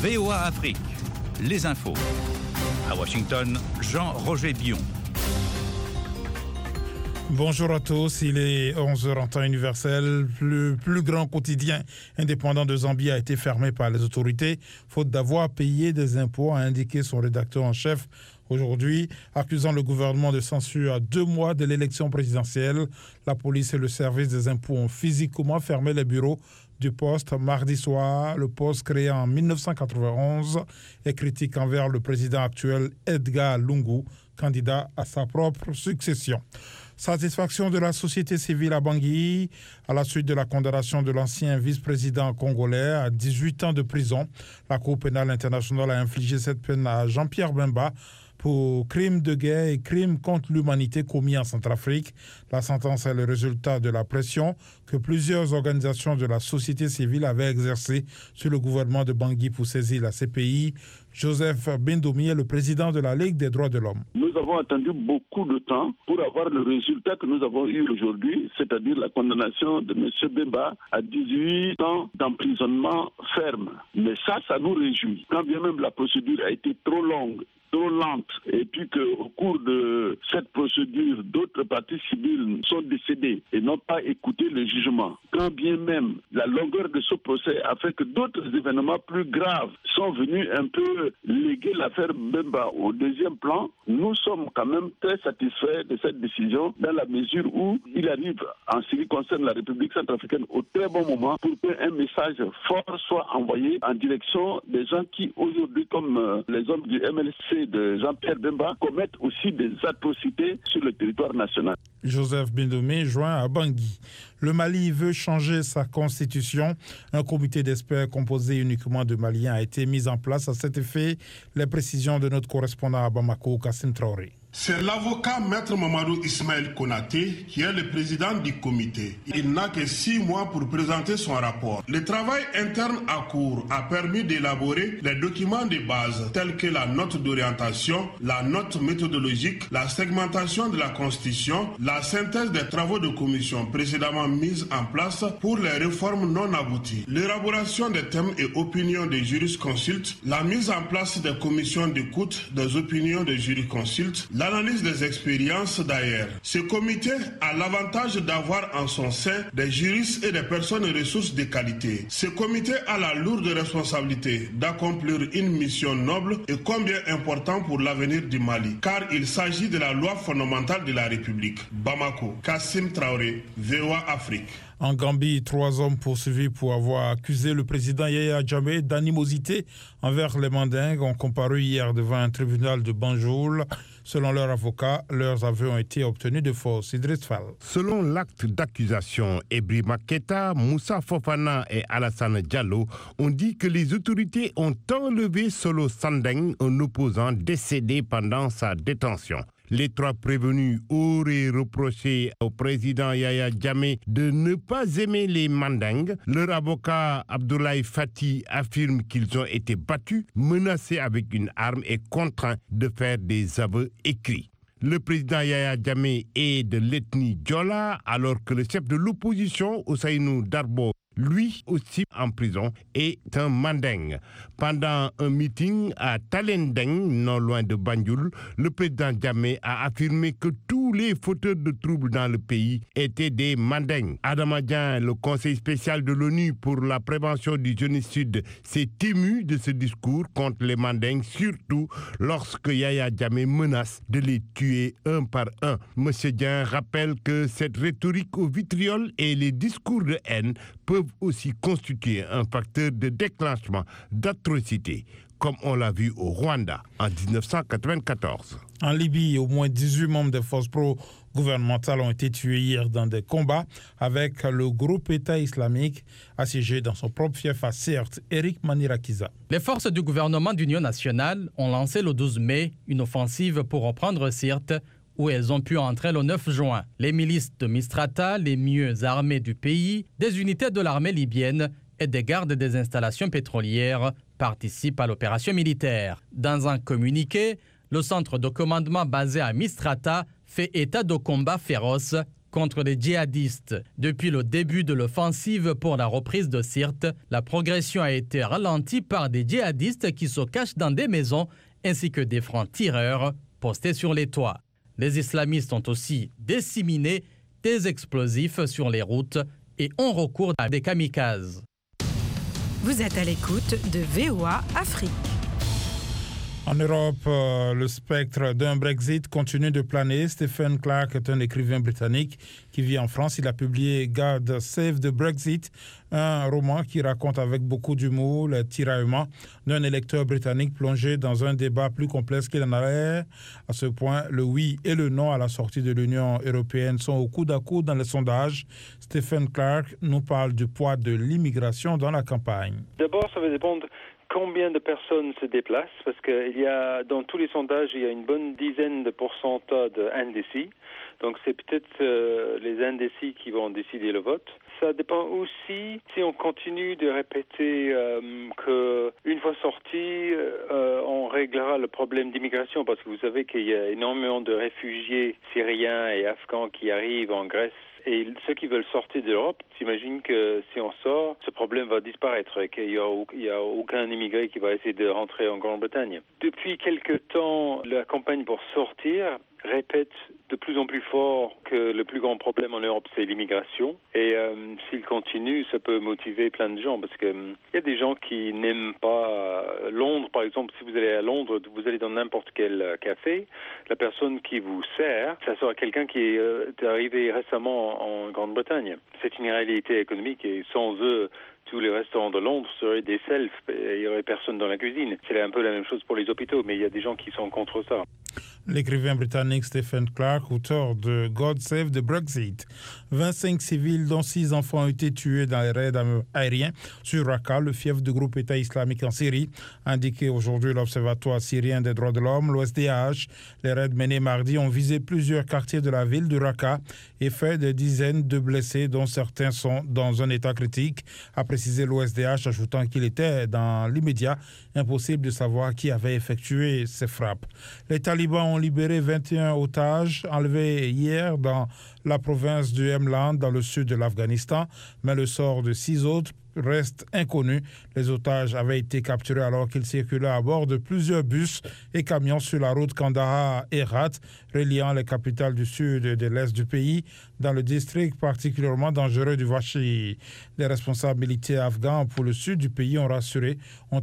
VOA Afrique, les infos. À Washington, Jean-Roger Bion. Bonjour à tous, il est 11h en temps universel. Le plus grand quotidien indépendant de Zambie a été fermé par les autorités, faute d'avoir payé des impôts, a indiqué son rédacteur en chef aujourd'hui, accusant le gouvernement de censure à 2 mois de l'élection présidentielle. La police et le service des impôts ont physiquement fermé les bureaux du poste mardi soir. Le poste créé en 1991 est critique envers le président actuel Edgar Lungu, candidat à sa propre succession. Satisfaction de la société civile à Bangui à la suite de la condamnation de l'ancien vice-président congolais à 18 ans de prison. La Cour pénale internationale a infligé cette peine à Jean-Pierre Bemba pour crimes de guerre et crimes contre l'humanité commis en Centrafrique. La sentence est le résultat de la pression que plusieurs organisations de la société civile avaient exercée sur le gouvernement de Bangui pour saisir la CPI. Joseph Bindoumi est le président de la Ligue des droits de l'homme. Nous avons attendu beaucoup de temps pour avoir le résultat que nous avons eu aujourd'hui, c'est-à-dire la condamnation de M. Bemba à 18 ans d'emprisonnement ferme. Mais ça nous réjouit. Quand bien même la procédure a été trop longue, trop lente, et puis qu'au cours de cette procédure, d'autres parties civiles sont décédées et n'ont pas écouté le jugement. Quand bien même la longueur de ce procès a fait que d'autres événements plus graves sont venus un peu léguer l'affaire Bemba au deuxième plan, nous sommes quand même très satisfaits de cette décision dans la mesure où il arrive, en ce qui concerne la République centrafricaine, au très bon moment pour qu'un message fort soit envoyé en direction des gens qui aujourd'hui, comme les hommes du MLC de Jean-Pierre Bemba, commettent aussi des atrocités sur le territoire national. Joseph Bindoumi joint à Bangui. Le Mali veut changer sa constitution. Un comité d'experts composé uniquement de Maliens a été mis en place à cet effet. Les précisions de notre correspondant à Bamako, Kassim Traoré. C'est l'avocat Maître Mamadou Ismaël Konaté qui est le président du comité. Il n'a que 6 mois pour présenter son rapport. Le travail interne à court a permis d'élaborer les documents de base tels que la note d'orientation, la note méthodologique, la segmentation de la Constitution, la synthèse des travaux de commission précédemment mise en place pour les réformes non abouties, l'élaboration des thèmes et opinions des jurisconsultes, la mise en place des commissions d'écoute des opinions des jurisconsultes, l'analyse des expériences d'ailleurs. Ce comité a l'avantage d'avoir en son sein des juristes et des personnes ressources de qualité. Ce comité a la lourde responsabilité d'accomplir une mission noble et combien important pour l'avenir du Mali, car il s'agit de la loi fondamentale de la République. Bamako, Kassim Traoré, VOA Afrique. En Gambie, 3 hommes poursuivis pour avoir accusé le président Yaya Jammeh d'animosité envers les Mandingues ont comparu hier devant un tribunal de Banjul. Selon leur avocat, leurs aveux ont été obtenus de force. Idriss Fall. Selon l'acte d'accusation, Ebri Maketa, Moussa Fofana et Alassane Diallo ont dit que les autorités ont enlevé Solo Sandeng, un opposant décédé pendant sa détention. Les 3 prévenus auraient reproché au président Yaya Jammeh de ne pas aimer les Mandingues. Leur avocat Abdoulaye Fati affirme qu'ils ont été battus, menacés avec une arme et contraints de faire des aveux écrits. Le président Yaya Jammeh est de l'ethnie Diola, alors que le chef de l'opposition, Ousseynou Darbo, lui aussi en prison, est un Manding. Pendant un meeting à Talendeng, non loin de Banjul, le président Jammeh a affirmé que tous les fauteurs de troubles dans le pays étaient des Manding. Adama Dieng, le conseil spécial de l'ONU pour la prévention du génocide, s'est ému de ce discours contre les Manding, surtout lorsque Yaya Jammeh menace de les tuer un par un. Monsieur Dieng rappelle que cette rhétorique au vitriol et les discours de haine peuvent aussi constituer un facteur de déclenchement d'atrocités, comme on l'a vu au Rwanda en 1994. En Libye, au moins 18 membres des forces pro-gouvernementales ont été tués hier dans des combats avec le groupe État islamique assiégé dans son propre fief à Sirte. Eric Manirakiza. Les forces du gouvernement d'union nationale ont lancé le 12 mai une offensive pour reprendre Sirte, où elles ont pu entrer le 9 juin. Les milices de Misrata, les mieux armées du pays, des unités de l'armée libyenne et des gardes des installations pétrolières participent à l'opération militaire. Dans un communiqué, le centre de commandement basé à Misrata fait état de combats féroces contre les djihadistes. Depuis le début de l'offensive pour la reprise de Sirte, la progression a été ralentie par des djihadistes qui se cachent dans des maisons ainsi que des francs-tireurs postés sur les toits. Les islamistes ont aussi disséminé des explosifs sur les routes et ont recours à des kamikazes. Vous êtes à l'écoute de VOA Afrique. En Europe, le spectre d'un Brexit continue de planer. Stephen Clark est un écrivain britannique qui vit en France. Il a publié God Save the Brexit, un roman qui raconte avec beaucoup d'humour les tiraillements d'un électeur britannique plongé dans un débat plus complexe qu'il en a l'air. À ce point, le oui et le non à la sortie de l'Union européenne sont au coude à coude dans les sondages. Stephen Clark nous parle du poids de l'immigration dans la campagne. D'abord, ça va dépendre combien de personnes se déplacent, parce que dans tous les sondages, il y a une bonne dizaine de pourcentage d'indécis. Donc c'est peut-être les indécis qui vont décider le vote. Ça dépend aussi si on continue de répéter qu'une fois sorti, on réglera le problème d'immigration, parce que vous savez qu'il y a énormément de réfugiés syriens et afghans qui arrivent en Grèce. Et ceux qui veulent sortir de l'Europe s'imaginent que si on sort, ce problème va disparaître et qu'il n'y a aucun immigré qui va essayer de rentrer en Grande-Bretagne. Depuis quelque temps, la campagne pour sortir répète de plus en plus fort que le plus grand problème en Europe, c'est l'immigration. Et s'il continue, ça peut motiver plein de gens, parce que y a des gens qui n'aiment pas Londres. Par exemple, si vous allez à Londres, vous allez dans n'importe quel café, la personne qui vous sert, ça sera quelqu'un qui est arrivé récemment en Grande-Bretagne. C'est une réalité économique, et sans eux, tous les restaurants de Londres seraient des selfs et il n'y aurait personne dans la cuisine. C'est un peu la même chose pour les hôpitaux, mais il y a des gens qui sont contre ça. L'écrivain britannique Stephen Clark, auteur de God Save the Brexit. 25 civils, dont 6 enfants, ont été tués dans les raids aériens sur Raqqa, le fief du groupe État islamique en Syrie, indiqué aujourd'hui l'Observatoire syrien des droits de l'homme, l'OSDH. Les raids menés mardi ont visé plusieurs quartiers de la ville de Raqqa et fait des dizaines de blessés, dont certains sont dans un état critique, a précisé l'OSDH, ajoutant qu'il était dans l'immédiat impossible de savoir qui avait effectué ces frappes. Les talibans ont libéré 21 otages enlevés hier dans la province du Helmand, dans le sud de l'Afghanistan, mais le sort de 6 autres reste inconnu. Les otages avaient été capturés alors qu'ils circulaient à bord de plusieurs bus et camions sur la route Kandahar-Herat, reliant les capitales du sud et de l'est du pays, dans le district particulièrement dangereux du Vachi. Les responsables militaires afghans pour le sud du pays ont assuré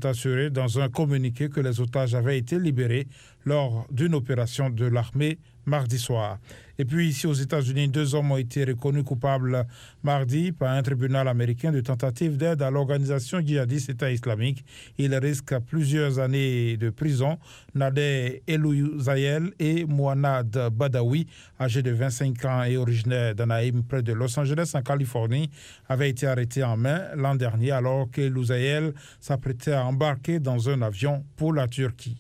dans un communiqué que les otages avaient été libérés lors d'une opération de l'armée mardi soir. Et puis ici aux États-Unis, 2 hommes ont été reconnus coupables mardi par un tribunal américain de tentative d'aide à l'organisation djihadiste État islamique. Ils risquent plusieurs années de prison. Nader Elouzayel et Mouanad Badawi, âgés de 25 ans et originaires d'Anaheim, près de Los Angeles, en Californie, avaient été arrêtés en mai l'an dernier alors qu'Elouzayel s'apprêtait à embarquer dans un avion pour la Turquie.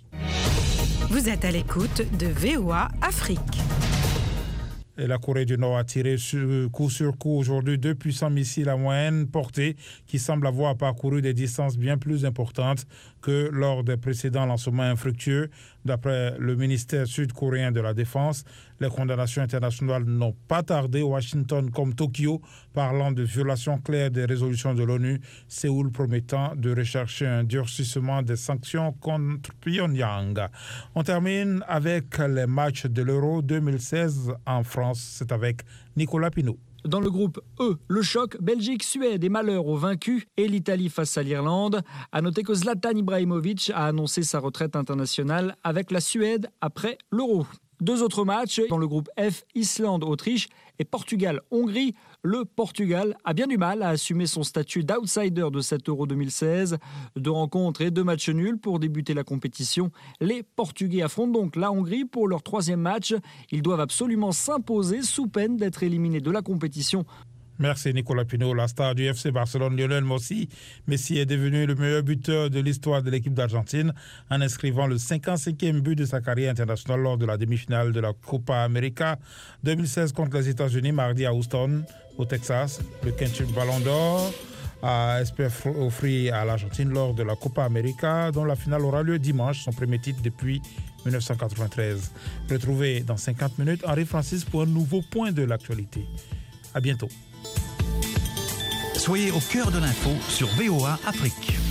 Vous êtes à l'écoute de VOA Afrique. Et la Corée du Nord a tiré coup sur coup aujourd'hui 2 puissants missiles à moyenne portée qui semblent avoir parcouru des distances bien plus importantes que lors des précédents lancements infructueux. D'après le ministère sud-coréen de la Défense, les condamnations internationales n'ont pas tardé. Washington comme Tokyo, parlant de violations claires des résolutions de l'ONU, Séoul promettant de rechercher un durcissement des sanctions contre Pyongyang. On termine avec les matchs de l'Euro 2016 en France. C'est avec Nicolas Pinault. Dans le groupe E, le choc, Belgique, Suède et malheur aux vaincus et l'Italie face à l'Irlande. À noter que Zlatan Ibrahimovic a annoncé sa retraite internationale avec la Suède après l'Euro. 2 autres matchs dans le groupe F, Islande, Autriche et Portugal-Hongrie. Le Portugal a bien du mal à assumer son statut d'outsider de cet Euro 2016. 2 rencontres et 2 matchs nuls pour débuter la compétition. Les Portugais affrontent donc la Hongrie pour leur 3e match. Ils doivent absolument s'imposer sous peine d'être éliminés de la compétition. Merci Nicolas Pinault. La star du FC Barcelone, Lionel Messi est devenu le meilleur buteur de l'histoire de l'équipe d'Argentine en inscrivant le 55e but de sa carrière internationale lors de la demi-finale de la Copa América 2016 contre les États-Unis mardi à Houston, au Texas. Le quintuple Ballon d'Or espère offrir à l'Argentine lors de la Copa América, dont la finale aura lieu dimanche, son premier titre depuis 1993. Retrouvez dans 50 minutes Henri-Francis pour un nouveau point de l'actualité. À bientôt. Soyez au cœur de l'info sur VOA Afrique.